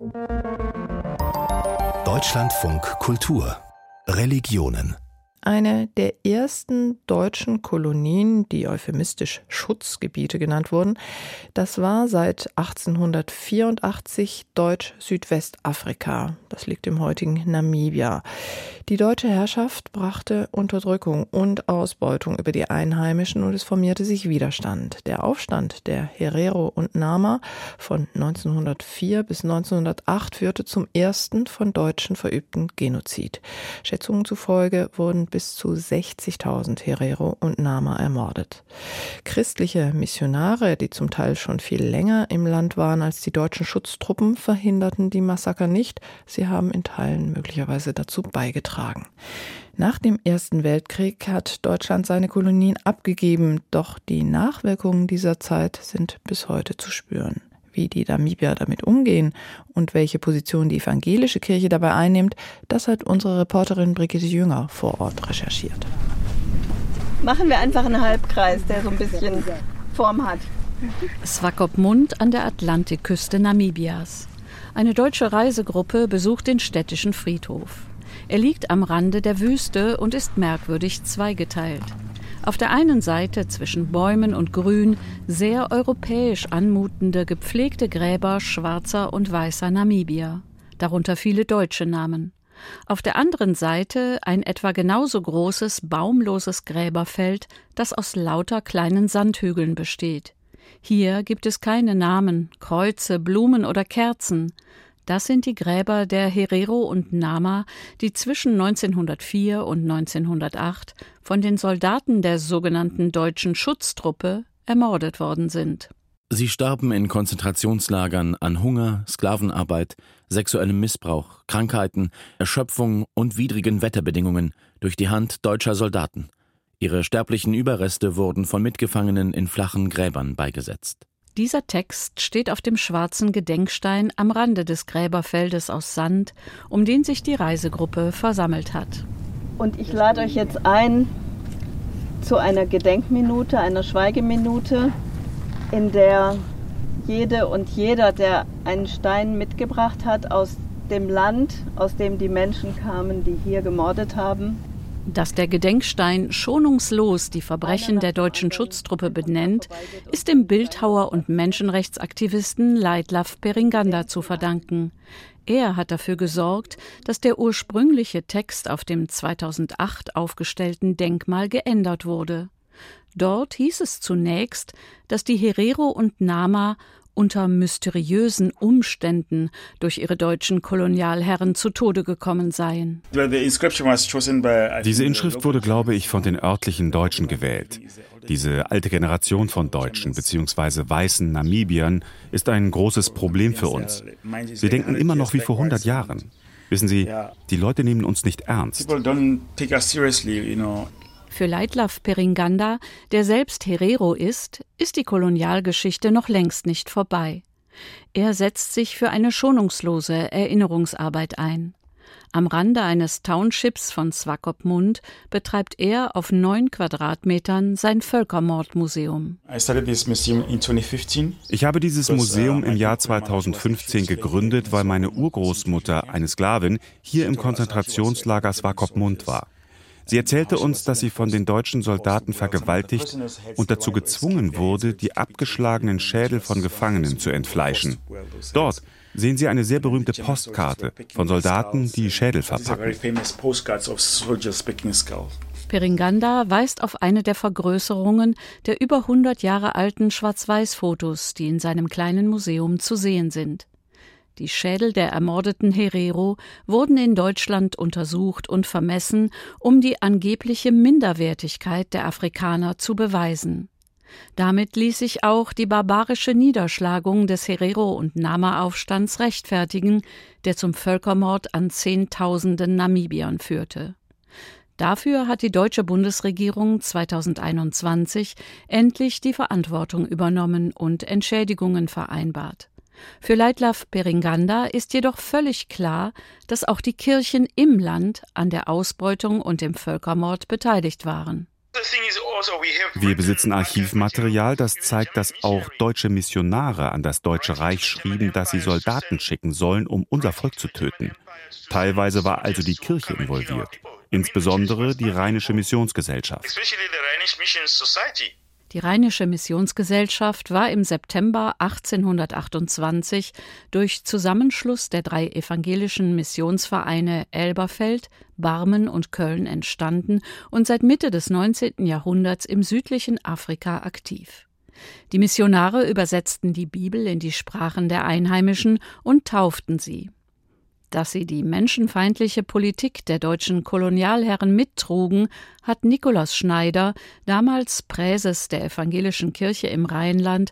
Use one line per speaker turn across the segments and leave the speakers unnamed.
Deutschlandfunk Kultur Religionen.
Eine der ersten deutschen Kolonien, die euphemistisch Schutzgebiete genannt wurden, das war seit 1884 Deutsch-Südwestafrika. Das liegt im heutigen Namibia. Die deutsche Herrschaft brachte Unterdrückung und Ausbeutung über die Einheimischen und es formierte sich Widerstand. Der Aufstand der Herero und Nama von 1904 bis 1908 führte zum ersten von Deutschen verübten Genozid. Schätzungen zufolge wurden bis zu 60.000 Herero und Nama ermordet. Christliche Missionare, die zum Teil schon viel länger im Land waren als die deutschen Schutztruppen, verhinderten die Massaker nicht. Sie haben in Teilen möglicherweise dazu beigetragen. Nach dem Ersten Weltkrieg hat Deutschland seine Kolonien abgegeben, doch die Nachwirkungen dieser Zeit sind bis heute zu spüren. Wie die Namibier damit umgehen und welche Position die evangelische Kirche dabei einnimmt, das hat unsere Reporterin Brigitte Jünger vor Ort recherchiert.
Machen wir einfach einen Halbkreis, der so ein bisschen Form hat.
Swakopmund an der Atlantikküste Namibias. Eine deutsche Reisegruppe besucht den städtischen Friedhof. Er liegt am Rande der Wüste und ist merkwürdig zweigeteilt. Auf der einen Seite zwischen Bäumen und Grün sehr europäisch anmutende, gepflegte Gräber schwarzer und weißer Namibier, darunter viele deutsche Namen. Auf der anderen Seite ein etwa genauso großes, baumloses Gräberfeld, das aus lauter kleinen Sandhügeln besteht. Hier gibt es keine Namen, Kreuze, Blumen oder Kerzen. Das sind die Gräber der Herero und Nama, die zwischen 1904 und 1908 von den Soldaten der sogenannten deutschen Schutztruppe ermordet worden sind.
Sie starben in Konzentrationslagern an Hunger, Sklavenarbeit, sexuellem Missbrauch, Krankheiten, Erschöpfung und widrigen Wetterbedingungen durch die Hand deutscher Soldaten. Ihre sterblichen Überreste wurden von Mitgefangenen in flachen Gräbern beigesetzt.
Dieser Text steht auf dem schwarzen Gedenkstein am Rande des Gräberfeldes aus Sand, um den sich die Reisegruppe versammelt hat.
Und ich lade euch jetzt ein zu einer Gedenkminute, einer Schweigeminute, in der jede und jeder, der einen Stein mitgebracht hat aus dem Land, aus dem die Menschen kamen, die hier gemordet haben.
Dass der Gedenkstein schonungslos die Verbrechen der deutschen Schutztruppe benennt, ist dem Bildhauer und Menschenrechtsaktivisten Leitlaff Peringanda zu verdanken. Er hat dafür gesorgt, dass der ursprüngliche Text auf dem 2008 aufgestellten Denkmal geändert wurde. Dort hieß es zunächst, dass die Herero und Nama unter mysteriösen Umständen durch ihre deutschen Kolonialherren zu Tode gekommen seien.
Diese Inschrift wurde, glaube ich, von den örtlichen Deutschen gewählt. Diese alte Generation von Deutschen bzw. weißen Namibiern ist ein großes Problem für uns. Sie denken immer noch wie vor 100 Jahren. Wissen Sie, die Leute nehmen uns nicht ernst.
Für Leitlaff Peringanda, der selbst Herero ist die Kolonialgeschichte noch längst nicht vorbei. Er setzt sich für eine schonungslose Erinnerungsarbeit ein. Am Rande eines Townships von Swakopmund betreibt er auf 9 Quadratmetern sein Völkermordmuseum.
Ich habe dieses Museum im Jahr 2015 gegründet, weil meine Urgroßmutter, eine Sklavin, hier im Konzentrationslager Swakopmund war. Sie erzählte uns, dass sie von den deutschen Soldaten vergewaltigt und dazu gezwungen wurde, die abgeschlagenen Schädel von Gefangenen zu entfleischen. Dort sehen Sie eine sehr berühmte Postkarte von Soldaten, die Schädel verpacken.
Peringanda weist auf eine der Vergrößerungen der über 100 Jahre alten Schwarz-Weiß-Fotos, die in seinem kleinen Museum zu sehen sind. Die Schädel der ermordeten Herero wurden in Deutschland untersucht und vermessen, um die angebliche Minderwertigkeit der Afrikaner zu beweisen. Damit ließ sich auch die barbarische Niederschlagung des Herero- und Nama-Aufstands rechtfertigen, der zum Völkermord an Zehntausenden Namibiern führte. Dafür hat die deutsche Bundesregierung 2021 endlich die Verantwortung übernommen und Entschädigungen vereinbart. Für Leitlaff Peringanda ist jedoch völlig klar, dass auch die Kirchen im Land an der Ausbeutung und dem Völkermord beteiligt waren.
Wir besitzen Archivmaterial, das zeigt, dass auch deutsche Missionare an das Deutsche Reich schrieben, dass sie Soldaten schicken sollen, um unser Volk zu töten. Teilweise war also die Kirche involviert, insbesondere die Rheinische Missionsgesellschaft.
Die Rheinische Missionsgesellschaft war im September 1828 durch Zusammenschluss der 3 evangelischen Missionsvereine Elberfeld, Barmen und Köln entstanden und seit Mitte des 19. Jahrhunderts im südlichen Afrika aktiv. Die Missionare übersetzten die Bibel in die Sprachen der Einheimischen und tauften sie. Dass sie die menschenfeindliche Politik der deutschen Kolonialherren mittrugen, hat Nikolaus Schneider, damals Präses der Evangelischen Kirche im Rheinland,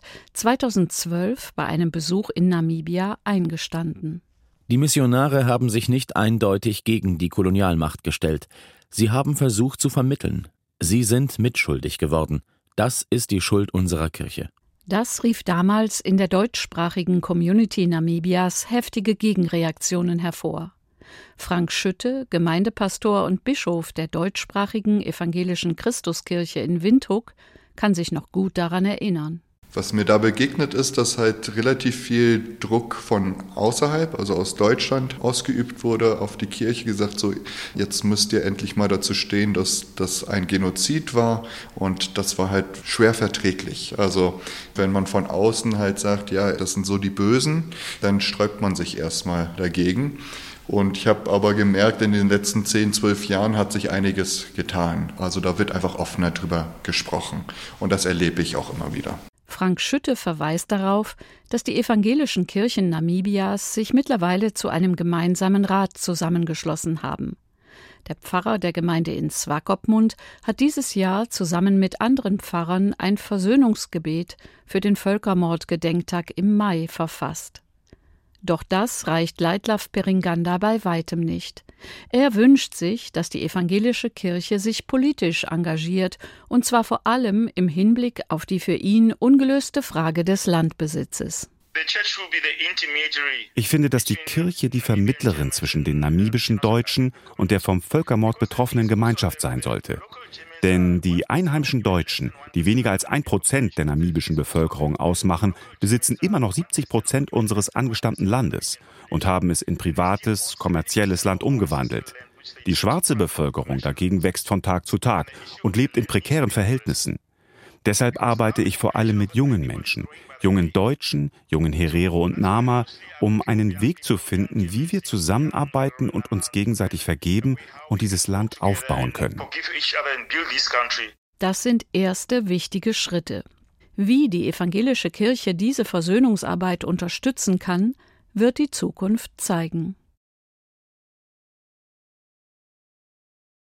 2012 bei einem Besuch in Namibia eingestanden.
Die Missionare haben sich nicht eindeutig gegen die Kolonialmacht gestellt. Sie haben versucht zu vermitteln. Sie sind mitschuldig geworden. Das ist die Schuld unserer Kirche.
Das rief damals in der deutschsprachigen Community Namibias heftige Gegenreaktionen hervor. Frank Schütte, Gemeindepastor und Bischof der deutschsprachigen evangelischen Christuskirche in Windhoek, kann sich noch gut daran erinnern.
Was mir da begegnet ist, dass halt relativ viel Druck von außerhalb, also aus Deutschland, ausgeübt wurde auf die Kirche, gesagt so, jetzt müsst ihr endlich mal dazu stehen, dass das ein Genozid war, und das war halt schwer verträglich. Also wenn man von außen halt sagt, ja, das sind so die Bösen, dann sträubt man sich erstmal dagegen. Und ich habe aber gemerkt, in den letzten 10, 12 Jahren hat sich einiges getan. Also da wird einfach offener drüber gesprochen, und das erlebe ich auch immer wieder.
Frank Schütte verweist darauf, dass die evangelischen Kirchen Namibias sich mittlerweile zu einem gemeinsamen Rat zusammengeschlossen haben. Der Pfarrer der Gemeinde in Swakopmund hat dieses Jahr zusammen mit anderen Pfarrern ein Versöhnungsgebet für den Völkermordgedenktag im Mai verfasst. Doch das reicht Leitlav Peringanda bei weitem nicht. Er wünscht sich, dass die evangelische Kirche sich politisch engagiert, und zwar vor allem im Hinblick auf die für ihn ungelöste Frage des Landbesitzes.
Ich finde, dass die Kirche die Vermittlerin zwischen den namibischen Deutschen und der vom Völkermord betroffenen Gemeinschaft sein sollte. Denn die einheimischen Deutschen, die weniger als 1% der namibischen Bevölkerung ausmachen, besitzen immer noch 70% unseres angestammten Landes und haben es in privates, kommerzielles Land umgewandelt. Die schwarze Bevölkerung dagegen wächst von Tag zu Tag und lebt in prekären Verhältnissen. Deshalb arbeite ich vor allem mit jungen Menschen, jungen Deutschen, jungen Herero und Nama, um einen Weg zu finden, wie wir zusammenarbeiten und uns gegenseitig vergeben und dieses Land aufbauen können.
Das sind erste wichtige Schritte. Wie die evangelische Kirche diese Versöhnungsarbeit unterstützen kann, wird die Zukunft zeigen.